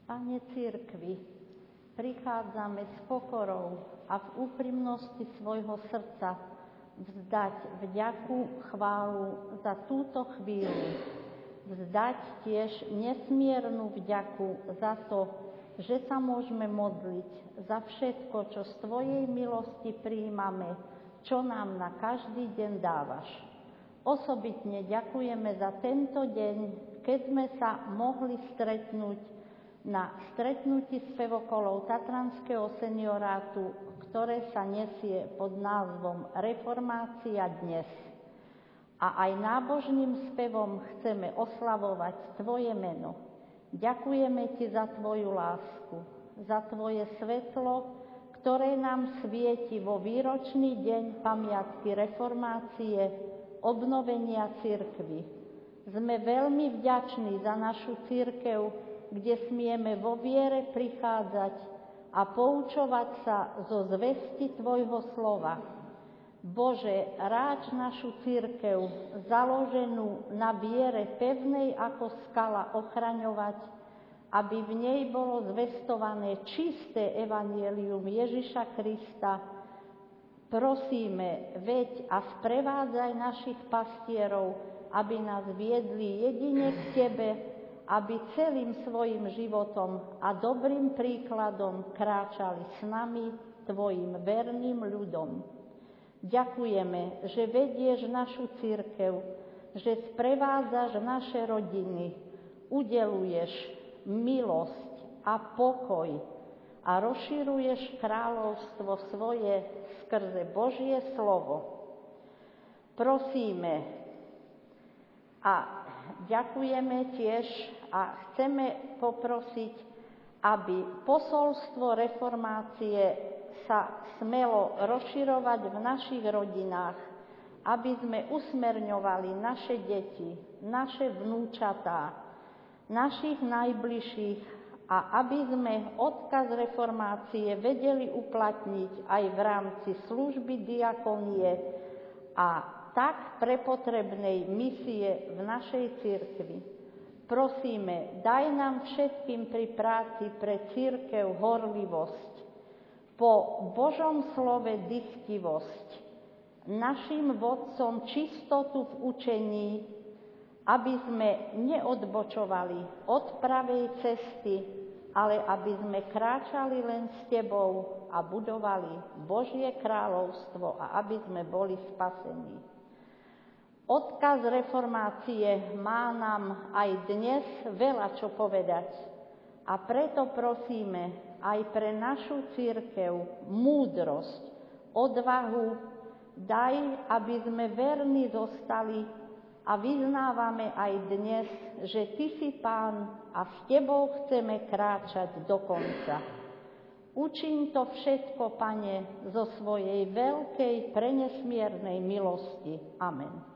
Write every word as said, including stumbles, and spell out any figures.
Pane cirkvi, prichádzame s pokorou a v úprimnosti svojho srdca vzdať vďaku, chválu za túto chvíľu. Vzdať tiež nesmiernu vďaku za to, že sa môžeme modliť za všetko, čo z Tvojej milosti prijímame, čo nám na každý deň dávaš. Osobitne ďakujeme za tento deň, keď sme sa mohli stretnúť na stretnutí spevokolov Tatranského seniorátu, ktoré sa nesie pod názvom Reformácia dnes. A aj nábožným spevom chceme oslavovať Tvoje meno. Ďakujeme Ti za Tvoju lásku, za Tvoje svetlo, ktoré nám svieti vo výročný deň pamiatky reformácie, obnovenia cirkvi. Sme veľmi vďační za našu cirkev, kde smieme vo viere prichádzať a poučovať sa zo zvesti Tvojho slova. Bože, ráč našu cirkev, založenú na viere pevnej ako skala, ochraňovať, aby v nej bolo zvestované čisté evanjelium Ježiša Krista. Prosíme, veď a sprevádzaj našich pastierov, aby nás viedli jedine k Tebe, aby celým svojim životom a dobrým príkladom kráčali s nami, Tvojim verným ľudom. Ďakujeme, že vedieš našu cirkev, že sprevádzaš naše rodiny, udeluješ milosť a pokoj a rozširuješ kráľovstvo svoje skrze Božie slovo. Prosíme a ďakujeme tiež a chceme poprosiť, aby posolstvo reformácie sa smelo rozširovať v našich rodinách, aby sme usmerňovali naše deti, naše vnúčatá, našich najbližších a aby sme odkaz reformácie vedeli uplatniť aj v rámci služby diakonie a tak prepotrebnej misie v našej cirkvi. Prosíme, daj nám všetkým pri práci pre cirkev horlivosť, po Božom slove dychtivosť, našim vodcom čistotu v učení, aby sme neodbočovali od pravej cesty, ale aby sme kráčali len s Tebou a budovali Božie kráľovstvo a aby sme boli spasení. Odkaz reformácie má nám aj dnes veľa čo povedať a preto prosíme aj pre našu cirkev múdrosť, odvahu, daj, aby sme verní zostali a vyznávame aj dnes, že Ty si Pán a s Tebou chceme kráčať do konca. Učiň to všetko, Pane, zo svojej veľkej prenesmiernej milosti. Amen.